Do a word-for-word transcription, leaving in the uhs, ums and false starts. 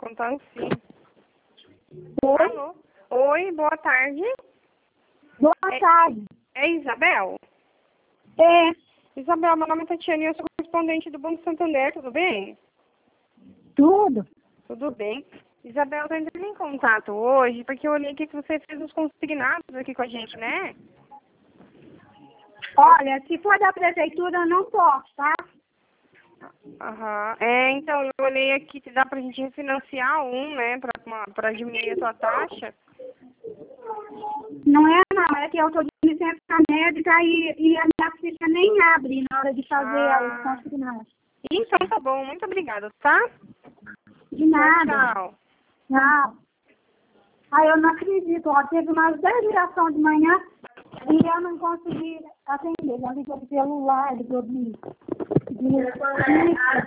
contando sim. Oi? Alô? Oi, boa tarde. Boa É- tarde. É Isabel? É, Isabel, meu nome é Tatiana e eu sou correspondente do Banco Santander, tudo bem? tudo. Tudo bem. Isabel, eu tô entrando em contato hoje porque eu olhei aqui que você fez os consignados aqui com a gente, né? Olha, se for da prefeitura, eu não posso, tá? Aham. É, então, eu olhei aqui que dá pra gente refinanciar um, né, pra, uma- pra diminuir a sua taxa. Não é não, é que eu tô de licença médica e, e a minha ficha nem abre na hora de fazer Ah. os consignados. Então tá bom, muito obrigada, tá? De nada. Tchau. Não. Aí eu não acredito, ó, teve umas dez ligações de manhã e eu não consegui atender. Já liguei do celular, ligou de, de,